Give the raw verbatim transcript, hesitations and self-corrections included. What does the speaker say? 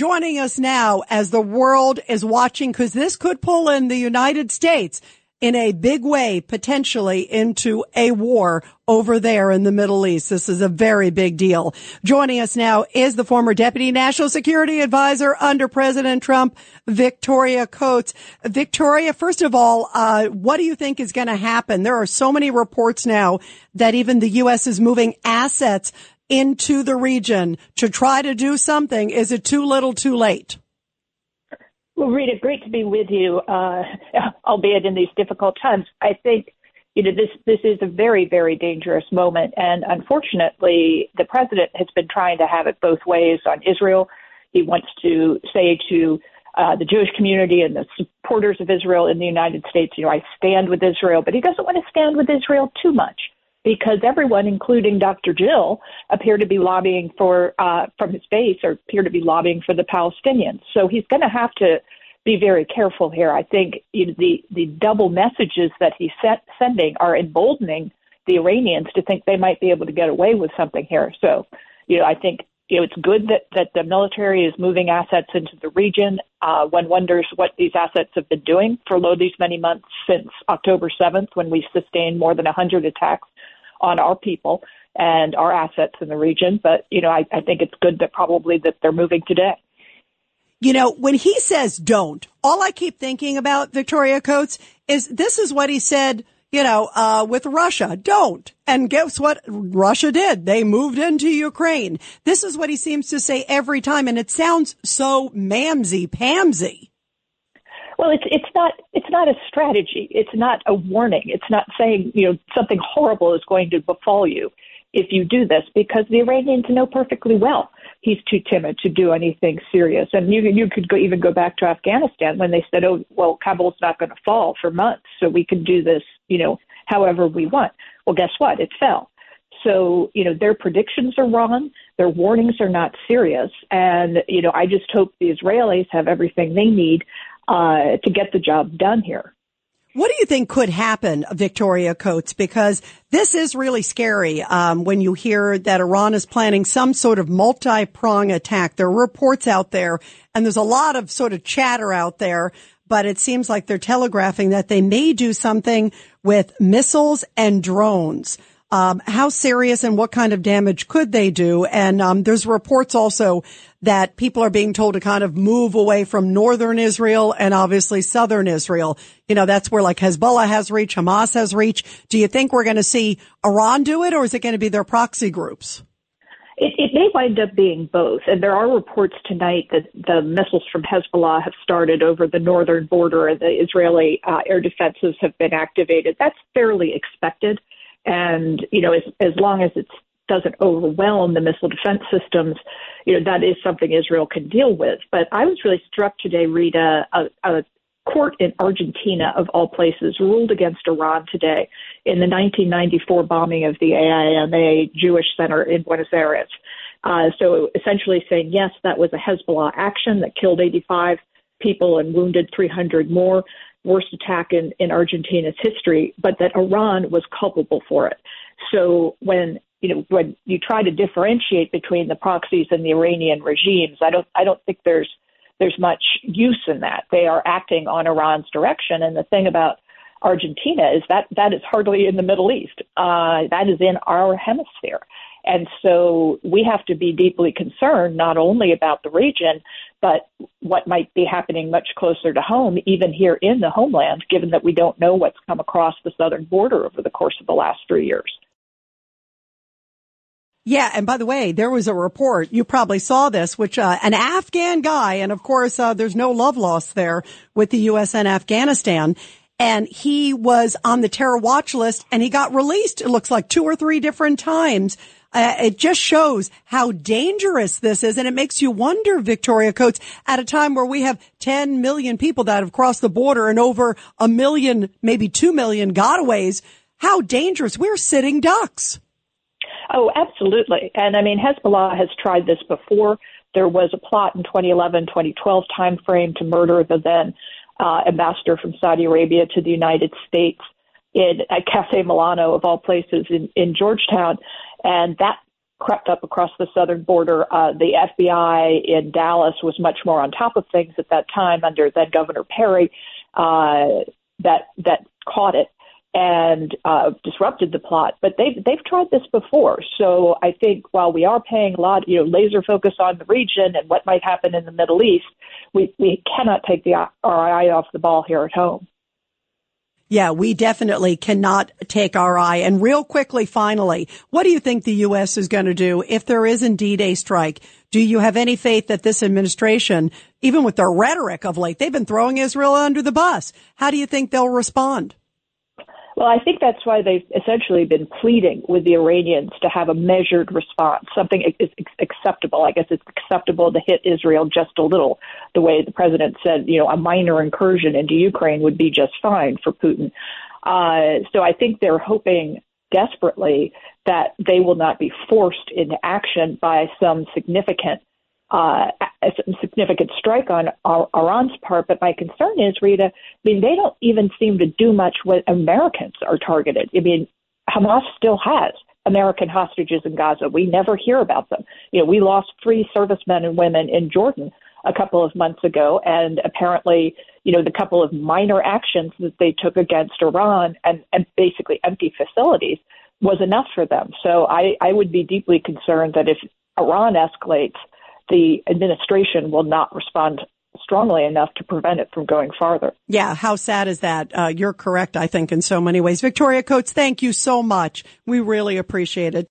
Joining us now as the world is watching, because this could pull in the United States in a big way, potentially into a war over there in the Middle East. This is a very big deal. Joining us now is the former Deputy National Security Advisor under President Trump, Victoria Coates. Victoria, first of all, uh, what do you think is going to happen? There are so many reports now that even the U S is moving assets into the region to try to do something. Is it too little, too late? Well, Rita, great to be with you, uh, albeit in these difficult times. I think, you know, this, this is a very, very dangerous moment. And unfortunately, the president has been trying to have it both ways on Israel. He wants to say to uh, the Jewish community and the supporters of Israel in the United States, you know, I stand with Israel, but he doesn't want to stand with Israel too much, because everyone, including Doctor Jill, appear to be lobbying for, uh, from his base, or appear to be lobbying for the Palestinians. So he's going to have to be very careful here. I think, you know, the, the double messages that he's set, sending are emboldening the Iranians to think they might be able to get away with something here. So, you know, I think, you know, it's good that, that the military is moving assets into the region. Uh, one wonders what these assets have been doing for lo these many months since October seventh, when we sustained more than one hundred attacks on our people and our assets in the region. But, you know, I, I think it's good that probably that they're moving today. You know, when he says don't, all I keep thinking about, Victoria Coates, is this is what he said, you know, uh, with Russia. Don't. And guess what Russia did? They moved into Ukraine. This is what he seems to say every time. And it sounds so mamsy-pamsy. Well, it's it's not it's not a strategy. It's not a warning. It's not saying, you know, something horrible is going to befall you if you do this, because the Iranians know perfectly well he's too timid to do anything serious. And you you could go, even go back to Afghanistan when they said, oh, well, Kabul's not going to fall for months, so we can do this, you know, however we want. Well, guess what? It fell. So, you know, their predictions are wrong. Their warnings are not serious. And, you know, I just hope the Israelis have everything they need uh, to get the job done here. What do you think could happen, Victoria Coates? Because this is really scary um, when you hear that Iran is planning some sort of multi-prong attack. There are reports out there, and there's a lot of sort of chatter out there, but it seems like they're telegraphing that they may do something with missiles and drones. Um, how serious and what kind of damage could they do? And um, there's reports also that people are being told to kind of move away from northern Israel and obviously southern Israel. You know, that's where like Hezbollah has reach, Hamas has reach. Do you think we're going to see Iran do it, or is it going to be their proxy groups? It, it may wind up being both. And there are reports tonight that the missiles from Hezbollah have started over the northern border, and the Israeli uh, air defenses have been activated. That's fairly expected. And, you know, as, as long as it doesn't overwhelm the missile defense systems, you know, that is something Israel can deal with. But I was really struck today, Rita, a, a court in Argentina, of all places, ruled against Iran today in the nineteen ninety-four bombing of the A I M A Jewish Center in Buenos Aires. Uh, so essentially saying, yes, that was a Hezbollah action that killed eighty-five people and wounded three hundred more. Worst attack in, in Argentina's history, but that Iran was culpable for it. So when you know when you try to differentiate between the proxies and the Iranian regimes, I don't I don't think there's there's much use in that. They are acting on Iran's direction, and the thing about Argentina is that that is hardly in the Middle East. Uh, that is in our hemisphere. And so we have to be deeply concerned not only about the region, but what might be happening much closer to home, even here in the homeland, given that we don't know what's come across the southern border over the course of the last three years. Yeah, and by the way, there was a report, you probably saw this, which uh, an Afghan guy, and of course uh, there's no love lost there with the U S and Afghanistan, and he was on the terror watch list, and he got released, it looks like two or three different times. Uh, it just shows how dangerous this is, and it makes you wonder, Victoria Coates, at a time where we have ten million people that have crossed the border and over a million, maybe two million gotaways, how dangerous. We're sitting ducks. Oh, absolutely. And I mean, Hezbollah has tried this before. There was a plot in twenty eleven, twenty twelve timeframe to murder the then uh, ambassador from Saudi Arabia to the United States in at Cafe Milano, of all places, in, in Georgetown. And that crept up across the southern border. Uh, the F B I in Dallas was much more on top of things at that time under then Governor Perry, uh, that that caught it and uh, disrupted the plot. But they've they've tried this before. So I think while we are paying a lot, you know, laser focus on the region and what might happen in the Middle East, we we cannot take the our eye off the ball here at home. Yeah, we definitely cannot take our eye. And real quickly, finally, what do you think the U S is going to do if there is indeed a strike? Do you have any faith that this administration, even with their rhetoric of late, they've been throwing Israel under the bus? How do you think they'll respond? Well, I think that's why they've essentially been pleading with the Iranians to have a measured response, something is acceptable. I guess it's acceptable to hit Israel just a little, the way the president said, you know, a minor incursion into Ukraine would be just fine for Putin. Uh, so I think they're hoping desperately that they will not be forced into action by some significant Uh, a significant strike on Iran's part. But my concern is, Rita, I mean, they don't even seem to do much when Americans are targeted. I mean, Hamas still has American hostages in Gaza. We never hear about them. You know, we lost three servicemen and women in Jordan a couple of months ago, and apparently, you know, the couple of minor actions that they took against Iran and, and basically empty facilities was enough for them. So I, I would be deeply concerned that if Iran escalates, the administration will not respond strongly enough to prevent it from going farther. Yeah, how sad is that? Uh, you're correct, I think, in so many ways. Victoria Coates, thank you so much. We really appreciate it.